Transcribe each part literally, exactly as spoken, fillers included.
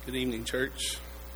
Good evening, church.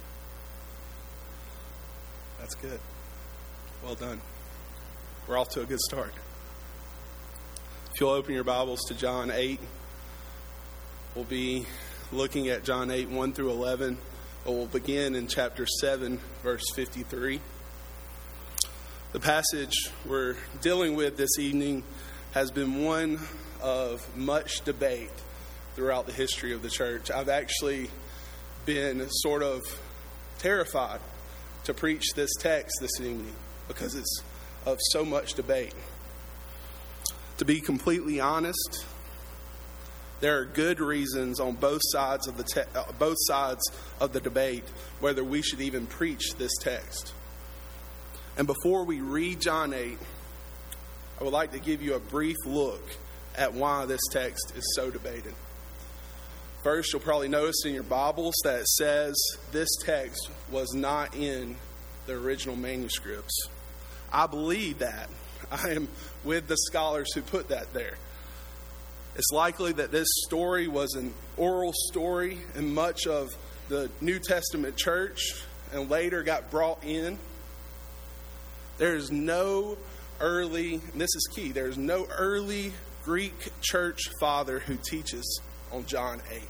That's good. Well done. We're off to a good start. If you'll open your Bibles to John eight, we'll be looking at John eight, one through eleven, but we'll begin in chapter seven, verse fifty-three. The passage we're dealing with this evening has been one of much debate throughout the history of the church. I've actually been sort of terrified to preach this text this evening because it's of so much debate. To be completely honest, there are good reasons on both sides of the te- uh, both sides of the debate whether we should even preach this text. And before we read John eight, I would like to give you a brief look at why this text is so debated. First, you'll probably notice in your Bibles that it says this text was not in the original manuscripts. I believe that. I am with the scholars who put that there. It's likely that this story was an oral story in much of the New Testament church and later got brought in. There is no early, and this is key, there is no early Greek church father who teaches on John eight.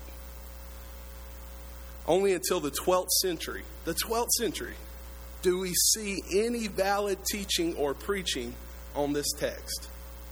Only until the twelfth century, the twelfth century, do we see any valid teaching or preaching on this text.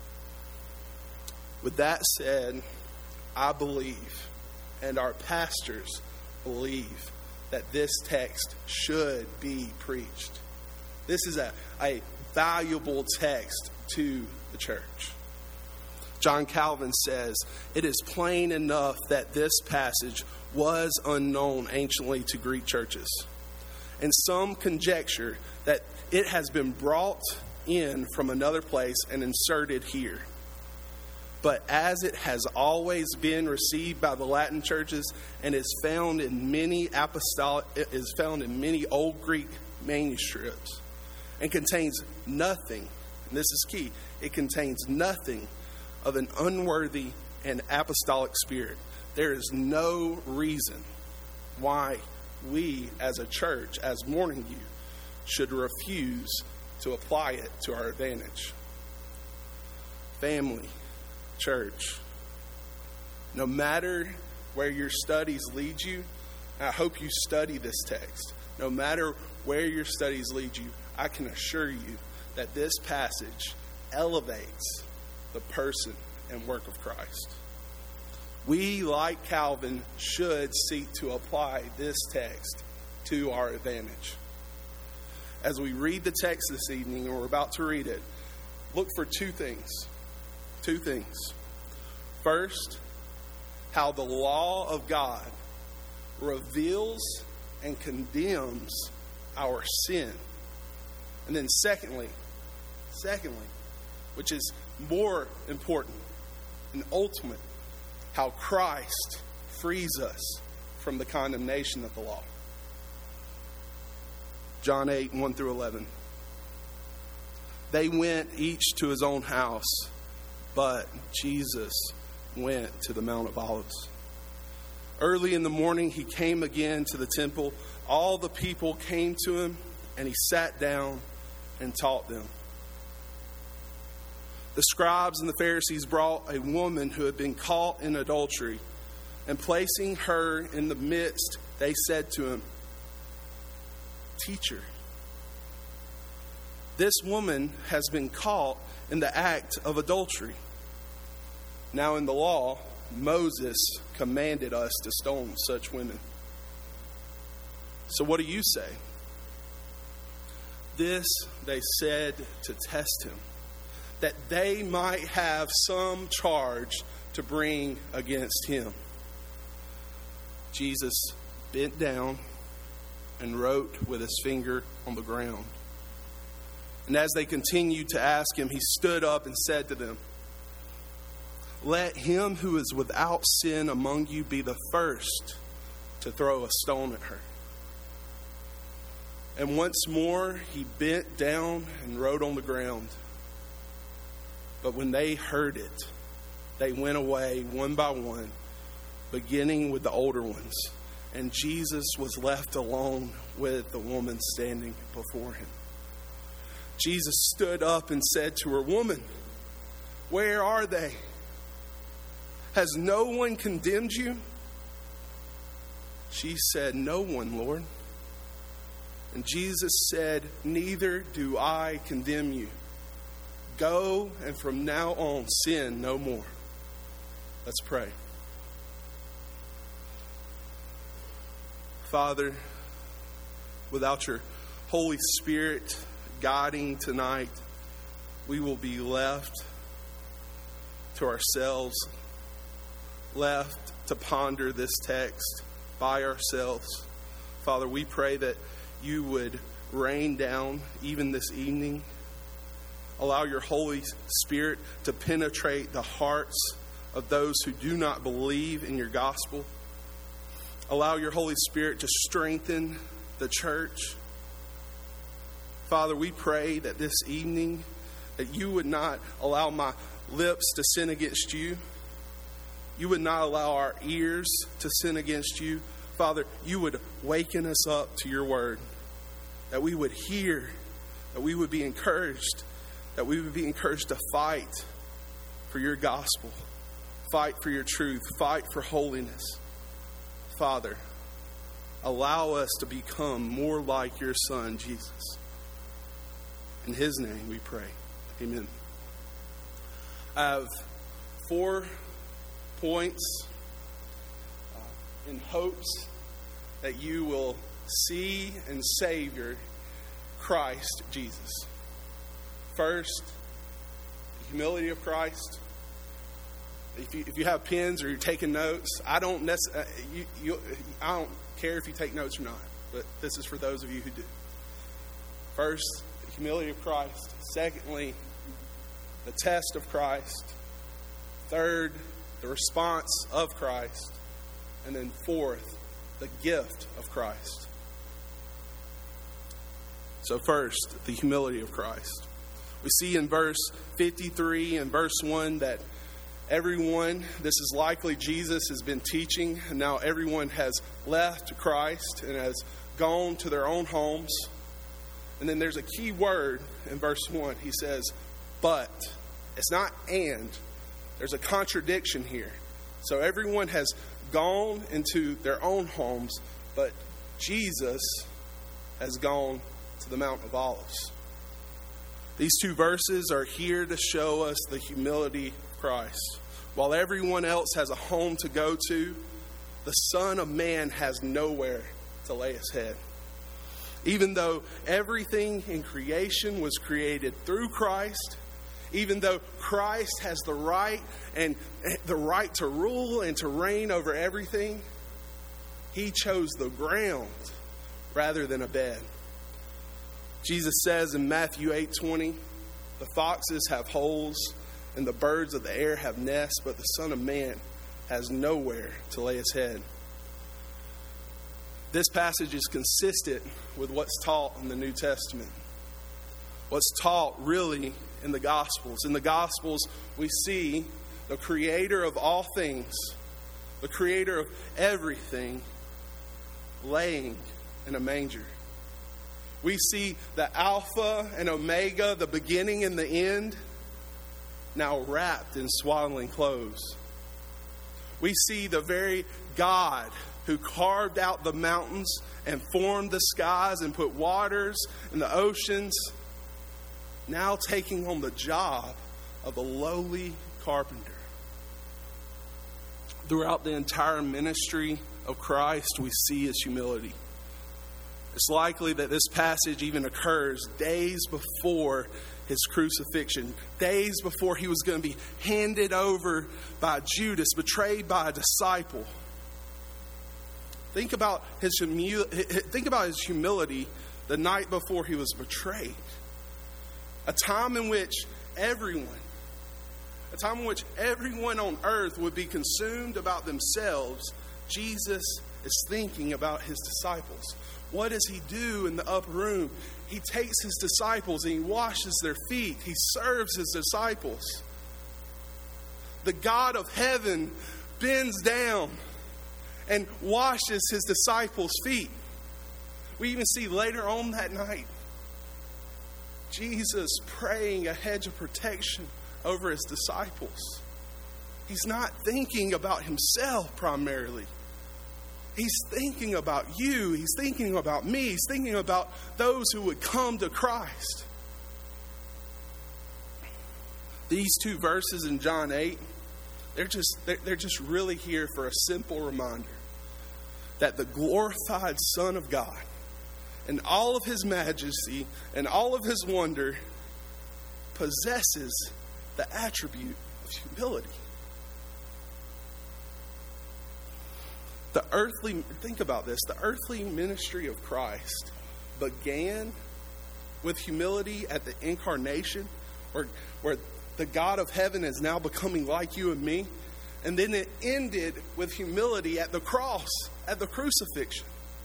With that said, I believe, and our pastors believe, that this text should be preached. This is a, a valuable text to the church. John Calvin says, it is plain enough that this passage was unknown anciently to Greek churches. And some conjecture that it has been brought in from another place and inserted here. But as it has always been received by the Latin churches and is found in many apostolic, is found in many old Greek manuscripts and contains nothing, and this is key, it contains nothing of an unworthy and apostolic spirit. There is no reason why we as a church, as Morning View, should refuse to apply it to our advantage. Family, church, no matter where your studies lead you, I hope you study this text. No matter where your studies lead you, I can assure you that this passage elevates the person and work of Christ. We, like Calvin, should seek to apply this text to our advantage. As we read the text this evening, or we're about to read it, look for two things. Two things. First, how the law of God reveals and condemns our sin. And then secondly, secondly, which is more important and ultimate, how Christ frees us from the condemnation of the law. John eight, one through eleven. They went each to his own house, but Jesus went to the Mount of Olives. Early in the morning, he came again to the temple. All the people came to him, and he sat down and taught them. The scribes and the Pharisees brought a woman who had been caught in adultery, and placing her in the midst, they said to him, "Teacher, this woman has been caught in the act of adultery. Now in the law, Moses commanded us to stone such women. So what do you say?" This they said to test him, that they might have some charge to bring against him. Jesus bent down and wrote with his finger on the ground. And as they continued to ask him, he stood up and said to them, "Let him who is without sin among you be the first to throw a stone at her." And once more he bent down and wrote on the ground. But when they heard it, they went away one by one, beginning with the older ones, and Jesus was left alone with the woman standing before him. Jesus stood up and said to her, "Woman, where are they? Has no one condemned you?" She said, "No one, Lord." And Jesus said, "Neither do I condemn you. Go, and from now on sin no more." Let's pray. Father, without your Holy Spirit guiding tonight, we will be left to ourselves, left to ponder this text by ourselves. Father, we pray that you would rain down even this evening. Allow your Holy Spirit to penetrate the hearts of those who do not believe in your gospel. Allow your Holy Spirit to strengthen the church. Father, we pray that this evening that you would not allow my lips to sin against you. You would not allow our ears to sin against you. Father, you would waken us up to your word, that we would hear, that we would be encouraged, that we would be encouraged to fight for your gospel, fight for your truth, fight for holiness. Father, allow us to become more like your Son, Jesus. In his name we pray. Amen. I have four points uh, in hopes that you will see and savor Christ Jesus. First, the humility of Christ. If you, if you have pens or you're taking notes, I don't nec- uh, you, you, I don't care if you take notes or not, but this is for those of you who do. First, the humility of Christ. Secondly, the test of Christ. Third, the response of Christ. And then fourth, the gift of Christ. So first, the humility of Christ. We see in verse fifty-three and verse one that everyone, this is likely Jesus has been teaching, and now everyone has left Christ and has gone to their own homes. And then there's a key word in verse one. He says, but. It's not and. There's a contradiction here. So everyone has gone into their own homes, but Jesus has gone to the Mount of Olives. These two verses are here to show us the humility of Christ. While everyone else has a home to go to, the Son of Man has nowhere to lay his head. Even though everything in creation was created through Christ, even though Christ has the right and the right to rule and to reign over everything, he chose the ground rather than a bed. Jesus says in Matthew eight twenty, the foxes have holes and the birds of the air have nests, but the Son of Man has nowhere to lay his head. This passage is consistent with what's taught in the New Testament. What's taught really in the Gospels. In the Gospels, we see the creator of all things, the creator of everything, laying in a manger. We see the Alpha and Omega, the beginning and the end, now wrapped in swaddling clothes. We see the very God who carved out the mountains and formed the skies and put waters in the oceans, now taking on the job of a lowly carpenter. Throughout the entire ministry of Christ, we see his humility. It's likely that this passage even occurs days before his crucifixion, days before he was going to be handed over by Judas, betrayed by a disciple. Think about his humu- think about his humility the night before he was betrayed. A time in which everyone, a time in which everyone on earth would be consumed about themselves. Jesus is thinking about his disciples. What does he do in the upper room? He takes his disciples and he washes their feet. He serves his disciples. The God of heaven bends down and washes his disciples' feet. We even see later on that night, Jesus praying a hedge of protection over his disciples. He's not thinking about himself primarily. He's thinking about you. He's thinking about me. He's thinking about those who would come to Christ. These two verses in John eight, they're just, they're, they're just really here for a simple reminder that the glorified Son of God, in all of his majesty and all of his wonder, possesses the attribute of humility. The earthly, think about this, the earthly ministry of Christ began with humility at the incarnation, where, where the God of heaven is now becoming like you and me. And then it ended with humility at the cross, at the crucifixion.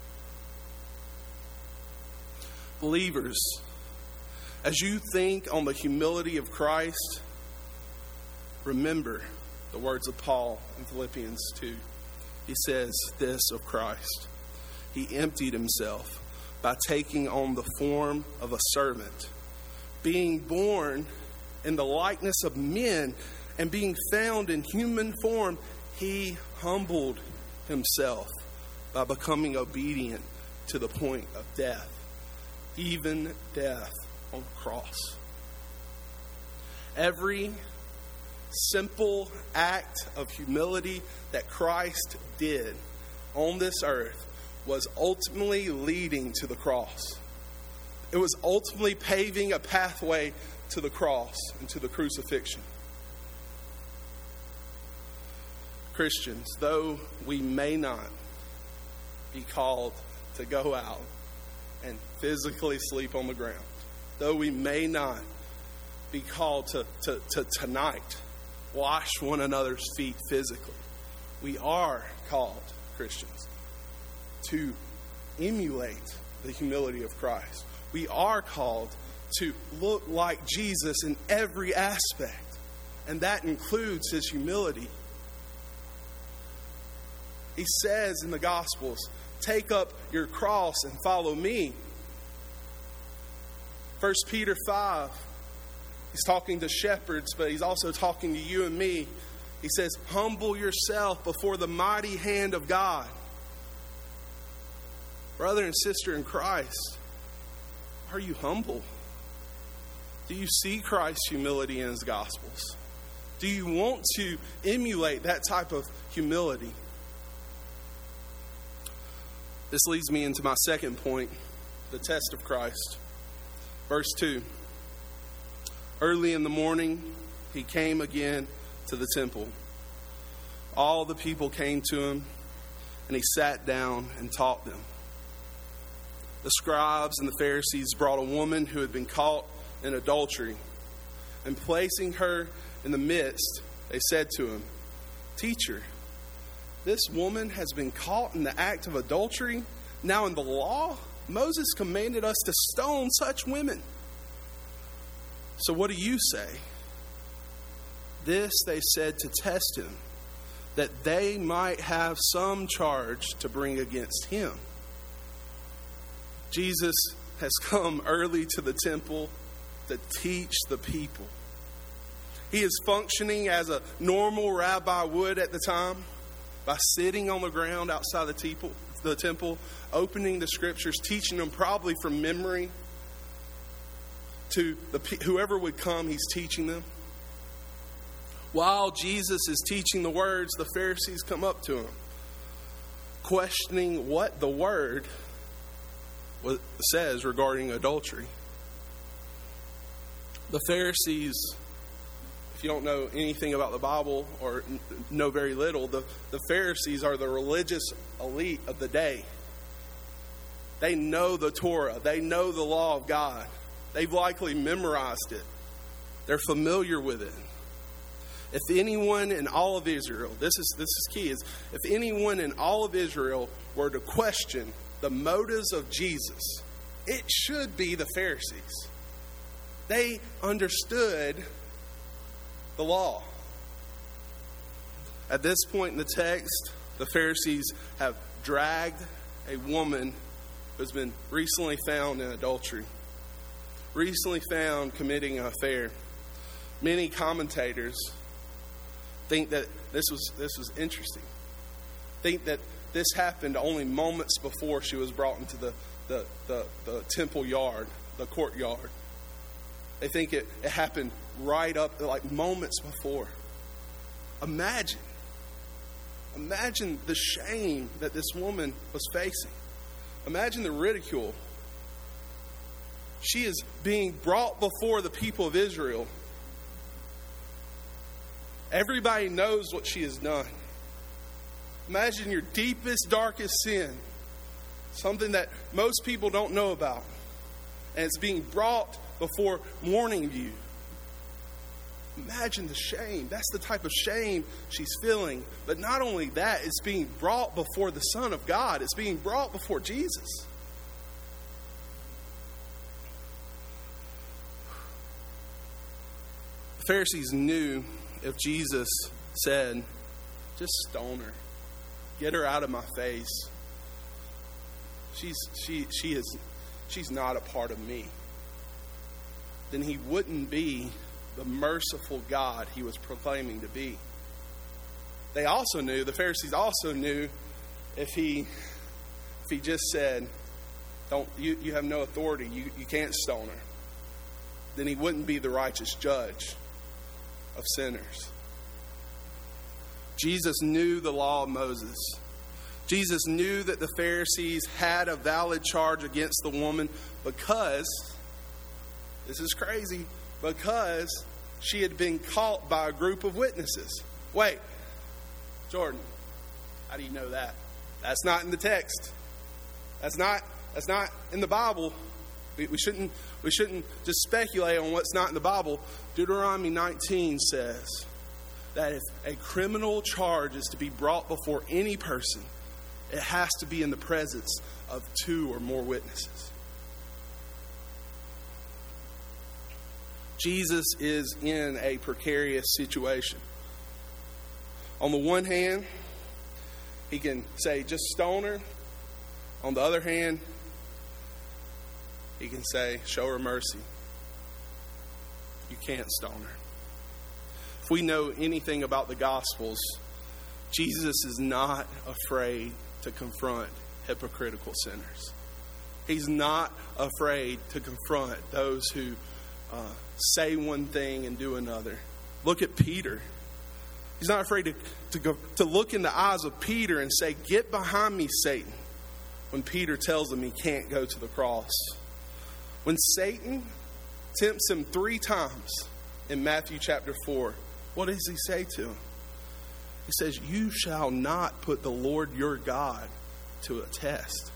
Believers, as you think on the humility of Christ, remember the words of Paul in Philippians two. He says this of Christ: he emptied himself by taking on the form of a servant, being born in the likeness of men, and being found in human form, he humbled himself by becoming obedient to the point of death, even death on the cross. Every simple act of humility that Christ did on this earth was ultimately leading to the cross. It was ultimately paving a pathway to the cross and to the crucifixion. Christians, though we may not be called to go out and physically sleep on the ground, though we may not be called to, to, to tonight wash one another's feet physically, we are called, Christians, to emulate the humility of Christ. We are called to look like Jesus in every aspect, and that includes his humility. He says in the Gospels, take up your cross and follow me. First Peter five, he's talking to shepherds, but he's also talking to you and me. He says, humble yourself before the mighty hand of God. Brother and sister in Christ, are you humble? Do you see Christ's humility in his Gospels? Do you want to emulate that type of humility? This leads me into my second point, the test of Christ. Verse two. Early in the morning, he came again to the temple. All the people came to him, and he sat down and taught them. The scribes and the Pharisees brought a woman who had been caught in adultery, and placing her in the midst, they said to him, Teacher, this woman has been caught in the act of adultery. Now in the law, Moses commanded us to stone such women. So what do you say? This they said to test him, that they might have some charge to bring against him. Jesus has come early to the temple to teach the people. He is functioning as a normal rabbi would at the time, by sitting on the ground outside the temple, the temple, opening the scriptures, teaching them probably from memory to the whoever would come. He's teaching them. While Jesus is teaching the words, the Pharisees come up to him, questioning what the word says regarding adultery. The Pharisees, if you don't know anything about the Bible or know very little, the, the Pharisees are the religious elite of the day. They know the Torah. They know the law of God. They've likely memorized it. They're familiar with it. If anyone in all of Israel, this is this is key, is if anyone in all of Israel were to question the motives of Jesus, it should be the Pharisees. They understood the law. At this point in the text, the Pharisees have dragged a woman who's been recently found in adultery, recently found committing an affair. Many commentators think that this was this was interesting. Think that this happened only moments before she was brought into the, the, the, the temple yard, the courtyard. They think it, it happened right up, like moments before. Imagine. Imagine the shame that this woman was facing. Imagine the ridicule. She is being brought before the people of Israel. Everybody knows what she has done. Imagine your deepest, darkest sin. Something that most people don't know about. And it's being brought before mourning you. Imagine the shame. That's the type of shame she's feeling. But not only that, it's being brought before the Son of God. It's being brought before Jesus. The Pharisees knew if Jesus said, just stone her, get her out of my face, she's she she is she's not a part of me, then he wouldn't be the merciful God he was proclaiming to be. They also knew, the Pharisees also knew, if he if he just said, Don't you, you have no authority, you, you can't stone her, then he wouldn't be the righteous judge of sinners. Jesus knew the law of Moses. Jesus knew that the Pharisees had a valid charge against the woman because, this is crazy, because she had been caught by a group of witnesses. Wait, Jordan, how do you know that? That's not in the text. That's not that's not in the Bible. We, we shouldn't we shouldn't just speculate on what's not in the Bible. Deuteronomy nineteen says that if a criminal charge is to be brought before any person, it has to be in the presence of two or more witnesses. Jesus is in a precarious situation. On the one hand, he can say, just stone her. On the other hand, he can say, show her mercy. You can't stone her. If we know anything about the Gospels, Jesus is not afraid to confront hypocritical sinners. He's not afraid to confront those who uh, say one thing and do another. Look at Peter. He's not afraid to, to, go, to look in the eyes of Peter and say, get behind me, Satan, when Peter tells him he can't go to the cross. When Satan tempts him three times in Matthew chapter four, what does he say to him? He says, you shall not put the Lord your God to a test.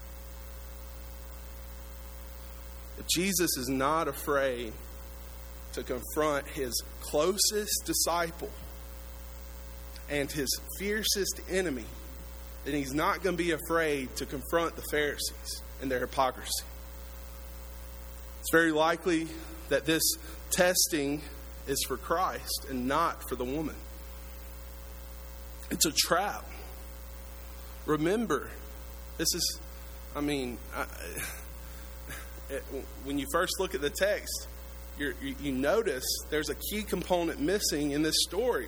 If Jesus is not afraid to confront his closest disciple and his fiercest enemy, then he's not going to be afraid to confront the Pharisees and their hypocrisy. It's very likely that this testing is for Christ and not for the woman. It's a trap. Remember, this is, I mean, I, it, when you first look at the text, you're, you, you notice there's a key component missing in this story.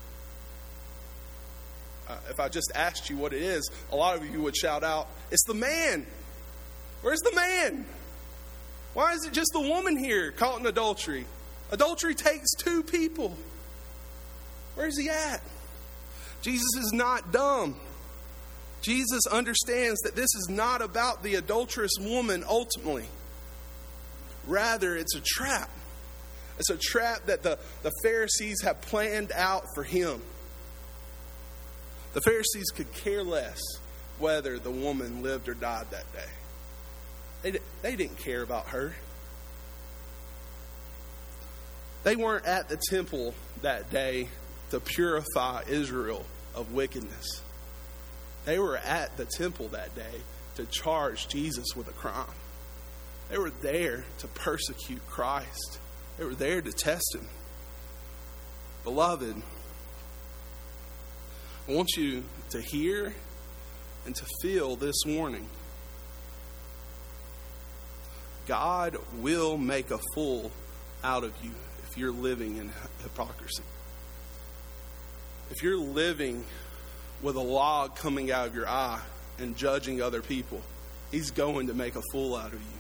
Uh, if I just asked you what it is, a lot of you would shout out, it's the man. Where's the man? Why is it just the woman here caught in adultery? Adultery takes two people. Where's he at? Jesus is not dumb. Jesus understands that this is not about the adulterous woman ultimately. Rather, it's a trap. It's a trap that the, the Pharisees have planned out for him. The Pharisees could care less whether the woman lived or died that day. They, they didn't care about her. They weren't at the temple that day to purify Israel of wickedness. They were at the temple that day to charge Jesus with a crime. They were there to persecute Christ. They were there to test him. Beloved, I want you to hear and to feel this morning. God will make a fool out of you if you're living in hypocrisy. If you're living with a log coming out of your eye and judging other people, He's going to make a fool out of you.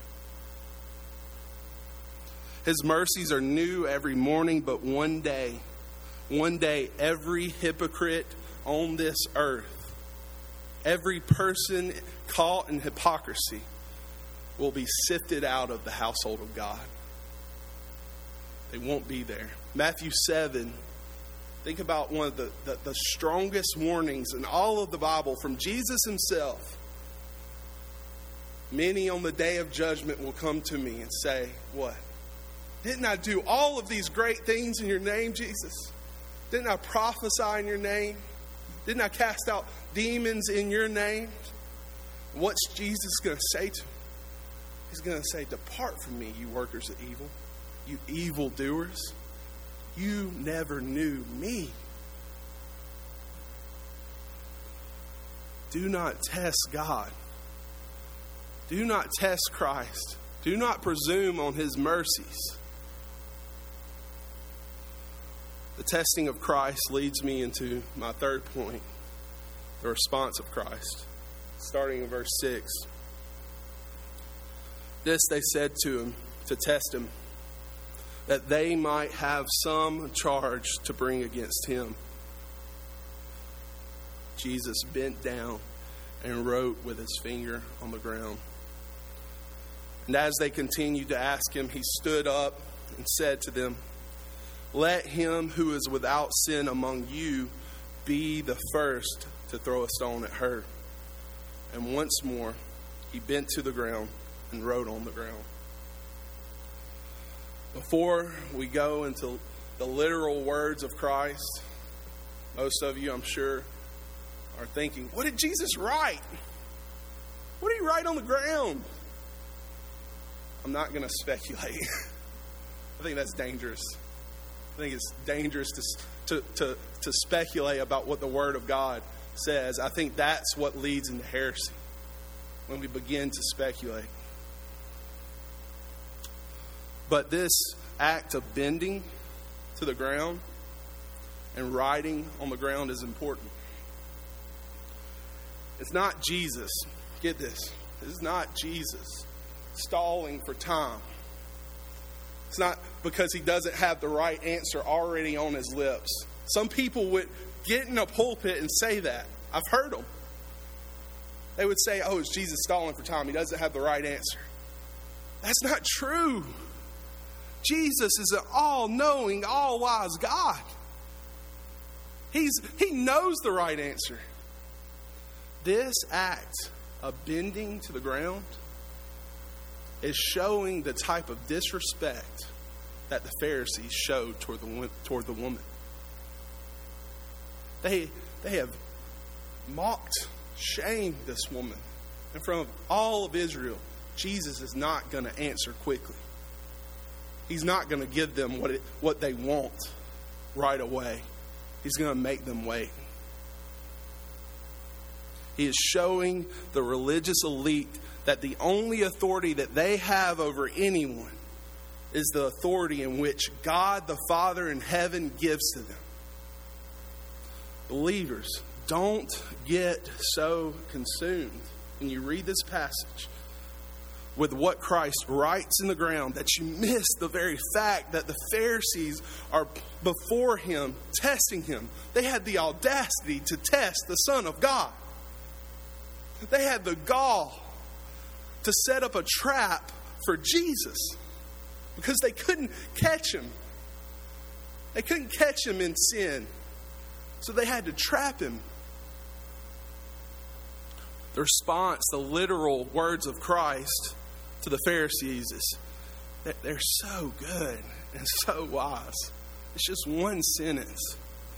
His mercies are new every morning, but one day, one day, every hypocrite on this earth, every person caught in hypocrisy will be sifted out of the household of God. They won't be there. Matthew seven, think about one of the, the, the strongest warnings in all of the Bible from Jesus Himself. Many on the day of judgment will come to me and say, what? Didn't I do all of these great things in your name, Jesus? Didn't I prophesy in your name? Didn't I cast out demons in your name? What's Jesus going to say to them? He's going to say, depart from me, you workers of evil, you evildoers. You never knew me. Do not test God. Do not test Christ. Do not presume on His mercies. The testing of Christ leads me into my third point, the response of Christ. Starting in verse six. This they said to Him to test Him, that they might have some charge to bring against Him. Jesus bent down and wrote with His finger on the ground. And as they continued to ask Him, He stood up and said to them, let him who is without sin among you be the first to throw a stone at her. And once more, He bent to the ground and wrote on the ground. Before we go into the literal words of Christ, most of you, I'm sure, are thinking, what did Jesus write? What did He write on the ground? I'm not going to speculate. I think that's dangerous. I think it's dangerous to, to, to, to speculate about what the Word of God says. I think that's what leads into heresy, when we begin to speculate. But this act of bending to the ground and writing on the ground is important. It's not Jesus. Get this. This is not Jesus stalling for time. It's not because He doesn't have the right answer already on His lips. Some people would get in a pulpit and say that. I've heard them. They would say, oh, it's Jesus stalling for time. He doesn't have the right answer. That's not true. Jesus is an all-knowing, all-wise God. He's, he knows the right answer. This act of bending to the ground is showing the type of disrespect that the Pharisees showed toward the, toward the woman. They, they have mocked, shamed this woman in front of all of Israel. Jesus is not going to answer quickly. He's not going to give them what it, what they want right away. He's going to make them wait. He is showing the religious elite that the only authority that they have over anyone is the authority in which God the Father in heaven gives to them. Believers, don't get so consumed when you read this passage with what Christ writes in the ground that you miss the very fact that the Pharisees are before Him, testing Him. They had the audacity to test the Son of God. They had the gall to set up a trap for Jesus because they couldn't catch Him. They couldn't catch Him in sin. So they had to trap Him. The response, the literal words of Christ to the Pharisees is that they're so good and so wise. It's just one sentence.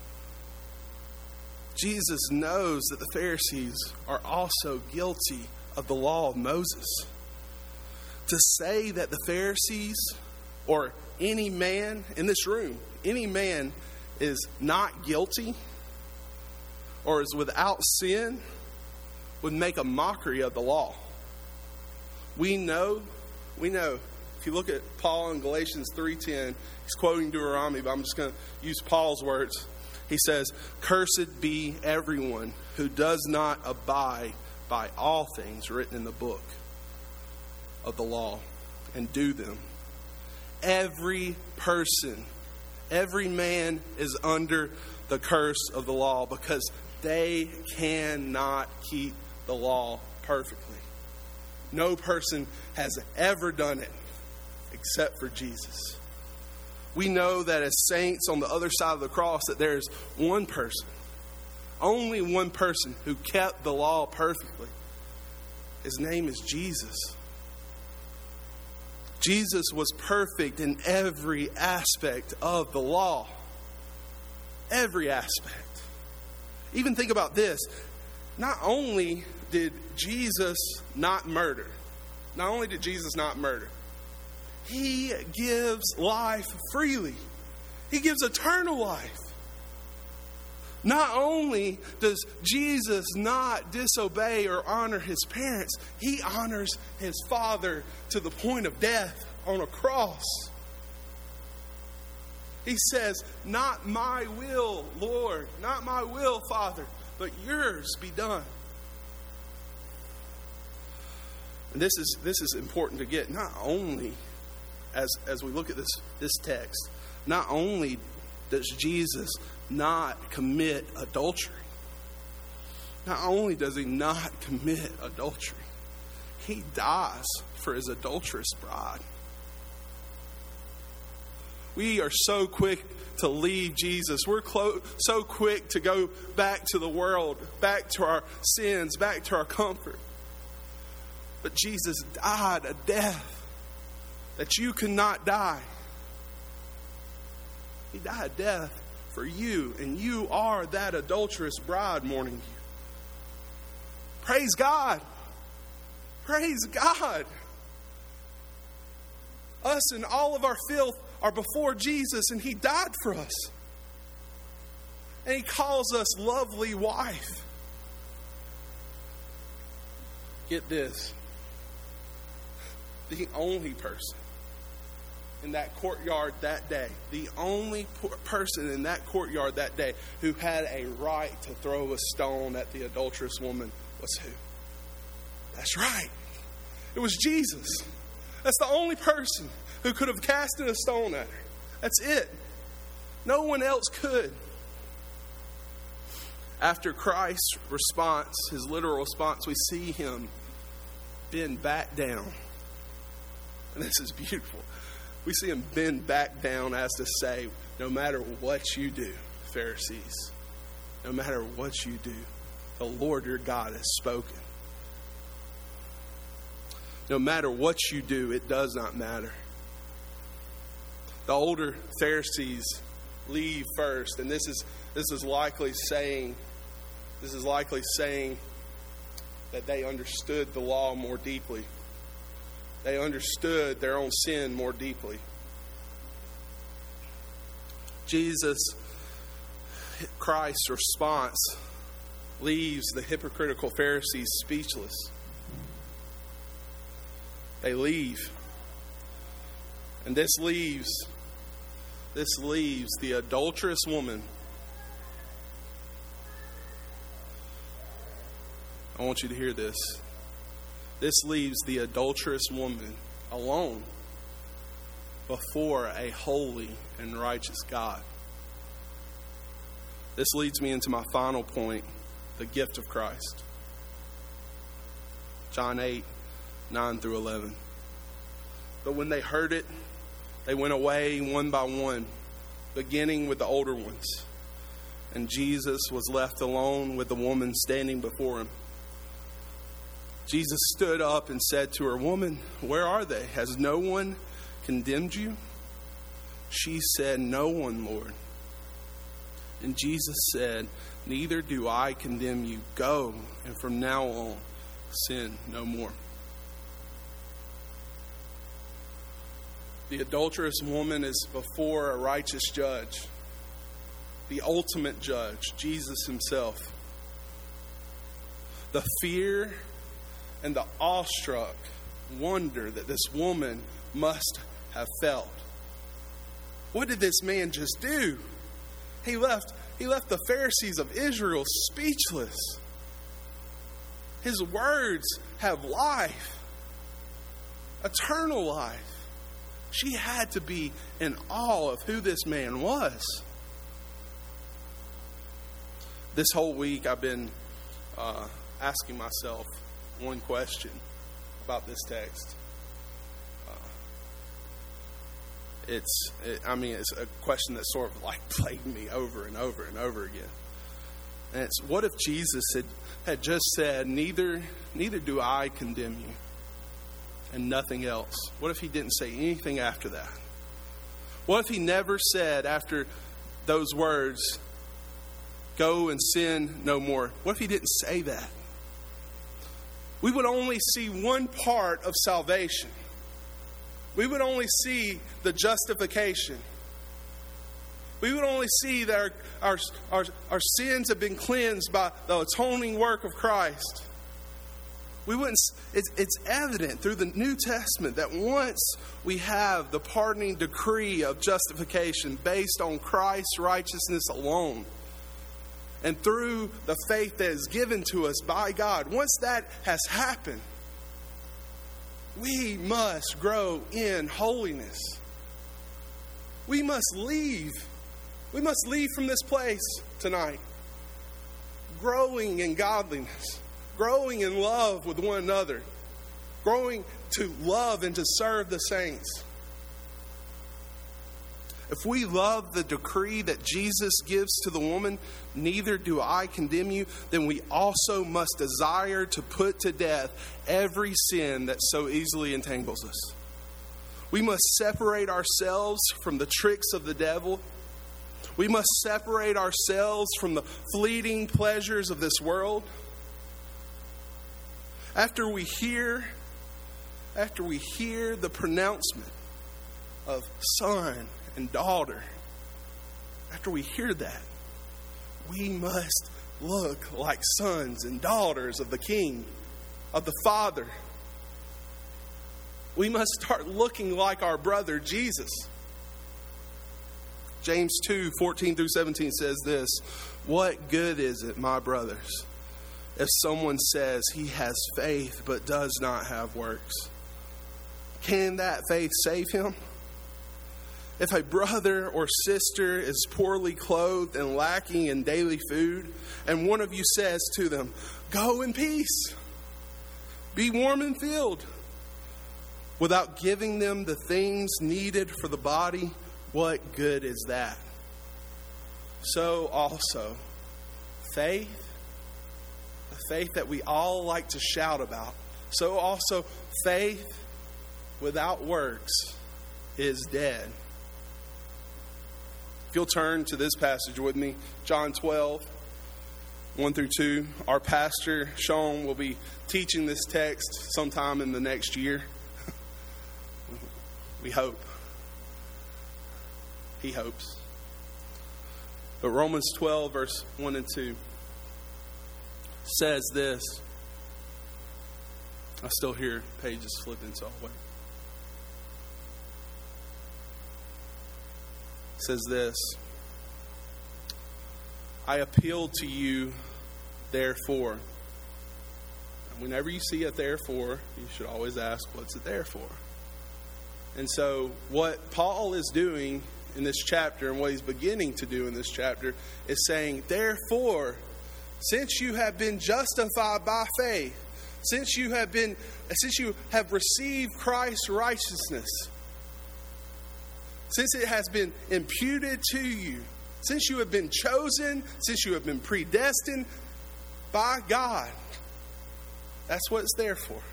Jesus knows that the Pharisees are also guilty of the law of Moses. To say that the Pharisees or any man in this room, any man is not guilty or is without sin would make a mockery of the law. We know, we know, if you look at Paul in Galatians three ten, he's quoting Deuteronomy, but I'm just going to use Paul's words. He says, "Cursed be everyone who does not abide by all things written in the book of the law and do them." Every person, every man is under the curse of the law because they cannot keep the law perfectly. No person has ever done it except for Jesus. We know that as saints on the other side of the cross that there's one person, only one person who kept the law perfectly. His name is Jesus. Jesus was perfect in every aspect of the law. Every aspect. Even think about this. Not only did Jesus not murder, not only did Jesus not murder, he gives life freely. He gives eternal life. Not only does Jesus not disobey or honor his parents, he honors his Father to the point of death on a cross. He says, "Not my will, Lord, not my will, Father, but yours be done." And this is this is important to get. Not only, as as we look at this this text, not only does Jesus not commit adultery, not only does he not commit adultery, he dies for his adulterous bride. We are so quick to leave Jesus. We're clo- so quick to go back to the world, back to our sins, back to our comfort. But Jesus died a death that you could not die. He died a death for you, and you are that adulterous bride mourning you. Praise God. Praise God. Us and all of our filth are before Jesus, and he died for us. And he calls us lovely wife. Get this. The only person in that courtyard that day, the only person in that courtyard that day who had a right to throw a stone at the adulterous woman was who? That's right. It was Jesus. That's the only person who could have casted a stone at her. That's it. No one else could. After Christ's response, his literal response, we see him bend back down. And this is beautiful. We see him bend back down as to say, no matter what you do, Pharisees, no matter what you do, the Lord your God has spoken. No matter what you do, it does not matter. The older Pharisees leave first, and this is this is likely saying, this is likely saying that they understood the law more deeply. They understood their own sin more deeply. Jesus, Christ's response leaves the hypocritical Pharisees speechless. They leave. And this leaves, this leaves the adulterous woman. I want you to hear this. This leaves the adulterous woman alone before a holy and righteous God. This leads me into my final point, the gift of Christ. John eight, nine through eleven. But when they heard it, they went away one by one, beginning with the older ones. And Jesus was left alone with the woman standing before him. Jesus stood up and said to her, "Woman, where are they? Has no one condemned you?" She said, "No one, Lord." And Jesus said, "Neither do I condemn you. Go, and from now on, sin no more." The adulterous woman is before a righteous judge, the ultimate judge, Jesus himself. the fear and the awestruck wonder that this woman must have felt. What did this man just do? He left, he left the Pharisees of Israel speechless. His words have life, eternal life. She had to be in awe of who this man was. This whole week I've been uh, asking myself one question about this text. Uh, it's, it, I mean, it's a question that sort of like plagued me over and over and over again. And it's, what if Jesus had, had just said, neither, neither do I condemn you, and nothing else? What if he didn't say anything after that? What if he never said after those words, go and sin no more? What if he didn't say that? We would only see one part of salvation. We would only see the justification. We would only see that our, our, our, our sins have been cleansed by the atoning work of Christ. We wouldn't. It's, it's evident through the New Testament that once we have the pardoning decree of justification based on Christ's righteousness alone, and through the faith that is given to us by God, once that has happened, we must grow in holiness. We must leave. We must leave from this place tonight, growing in godliness, growing in love with one another, growing to love and to serve the saints. If we love the decree that Jesus gives to the woman, neither do I condemn you, then we also must desire to put to death every sin that so easily entangles us. We must separate ourselves from the tricks of the devil. We must separate ourselves from the fleeting pleasures of this world. After we hear, after we hear the pronouncement of son and daughter, after we hear that, we must look like sons and daughters of the King, of the Father. We must start looking like our brother Jesus. James two, fourteen through seventeen says this, what good is it, my brothers, if someone says he has faith but does not have works? Can that faith save him? If a brother or sister is poorly clothed and lacking in daily food, and one of you says to them, go in peace, be warm and filled, without giving them the things needed for the body, what good is that? So also, faith, the faith that we all like to shout about, so also faith without works is dead. If you'll turn to this passage with me, John twelve, one through two. Our pastor, Sean, will be teaching this text sometime in the next year. We hope. He hopes. But Romans twelve, verse one and two says this. I still hear pages flipping, so I'll wait. It says this. I appeal to you, therefore. And whenever you see a therefore, you should always ask, what's it there for? And so what Paul is doing in this chapter, and what he's beginning to do in this chapter, is saying, therefore, since you have been justified by faith, since you have been, since you have received Christ's righteousness, since it has been imputed to you, since you have been chosen, since you have been predestined by God, that's what it's there for.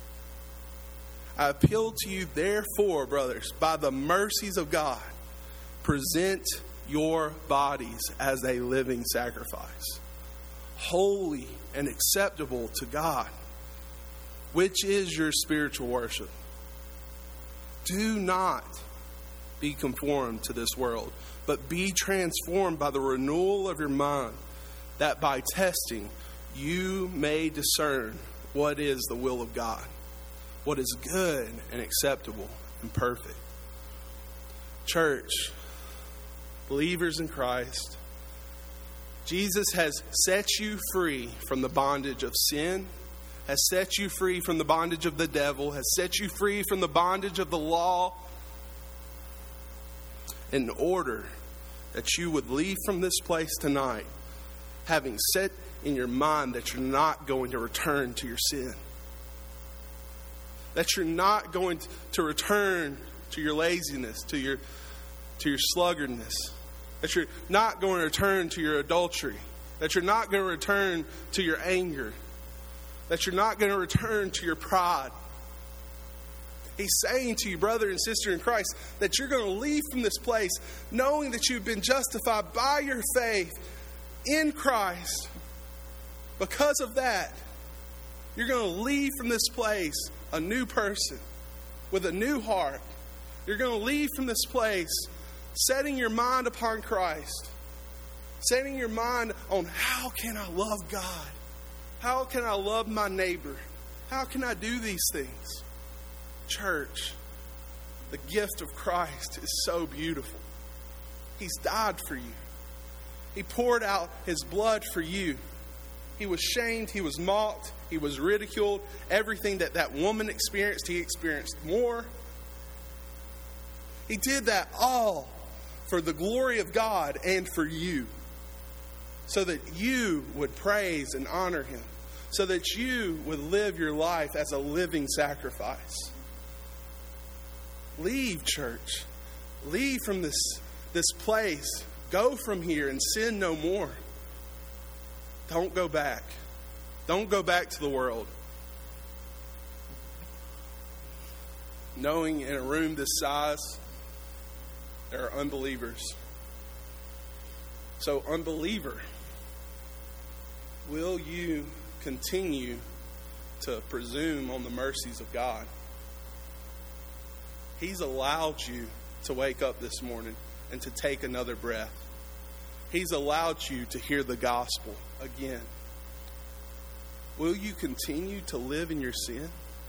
I appeal to you, therefore, brothers, by the mercies of God, present your bodies as a living sacrifice, holy and acceptable to God, which is your spiritual worship. Do not be conformed to this world, but be transformed by the renewal of your mind, that by testing you may discern what is the will of God, what is good and acceptable and perfect. Church, believers in Christ, Jesus has set you free from the bondage of sin, has set you free from the bondage of the devil, has set you free from the bondage of the law, in order that you would leave from this place tonight having set in your mind that you're not going to return to your sin. That you're not going to return to your laziness, to your, to your sluggardness. That you're not going to return to your adultery. That you're not going to return to your anger. That you're not going to return to your pride. He's saying to you, brother and sister in Christ, that you're going to leave from this place knowing that you've been justified by your faith in Christ. Because of that, you're going to leave from this place a new person with a new heart. You're going to leave from this place setting your mind upon Christ. Setting your mind on how can I love God? How can I love my neighbor? How can I do these things? Church, the gift of Christ is so beautiful. He's died for you. He poured out His blood for you. He was shamed. He was mocked. He was ridiculed. Everything that that woman experienced, He experienced more. He did that all for the glory of God and for you. So that you would praise and honor Him. So that you would live your life as a living sacrifice. Leave, church. Leave from this, this place. Go from here and sin no more. Don't go back. Don't go back to the world. Knowing in a room this size, there are unbelievers. So, unbeliever, will you continue to presume on the mercies of God? He's allowed you to wake up this morning and to take another breath. He's allowed you to hear the gospel again. Will you continue to live in your sin?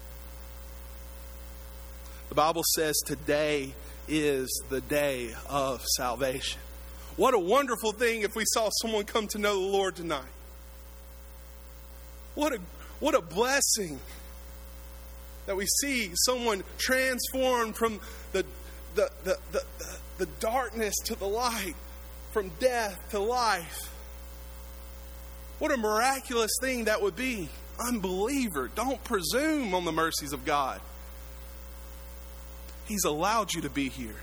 The Bible says today is the day of salvation. What a wonderful thing if we saw someone come to know the Lord tonight. What a, what a blessing that we see someone transformed from the, the, the, the, the darkness to the light, from death to life. What a miraculous thing that would be. Unbeliever, don't presume on the mercies of God. He's allowed you to be here.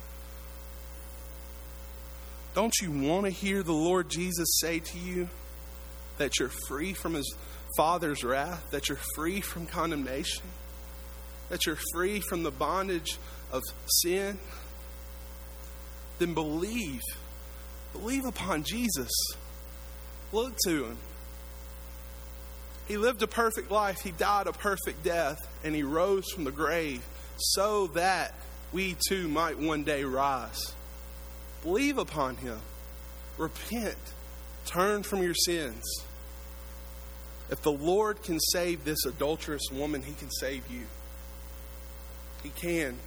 Don't you want to hear the Lord Jesus say to you that you're free from His Father's wrath, that you're free from condemnation, that you're free from the bondage of sin? Then believe. Believe upon Jesus. Look to Him. He lived a perfect life. He died a perfect death. And He rose from the grave so that we too might one day rise. Believe upon Him. Repent. Turn from your sins. If the Lord can save this adulterous woman, He can save you. He can.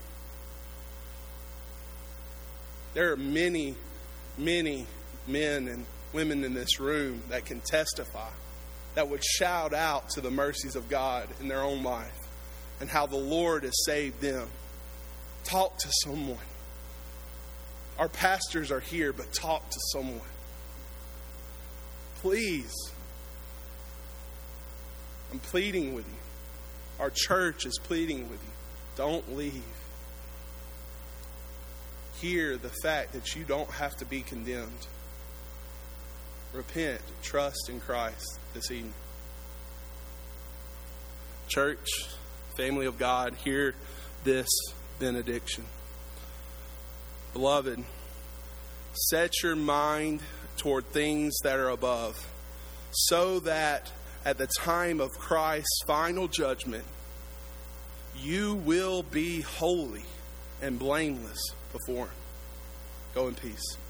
There are many, many men and women in this room that can testify, that would shout out to the mercies of God in their own life and how the Lord has saved them. Talk to someone. Our pastors are here, but talk to someone. Please. I'm pleading with you. Our church is pleading with you. Don't leave. Hear the fact that you don't have to be condemned. Repent. Trust in Christ this evening. Church, family of God, hear this benediction. Beloved, set your mind toward things that are above, so that at the time of Christ's final judgment, you will be holy and blameless before Him. Go in peace.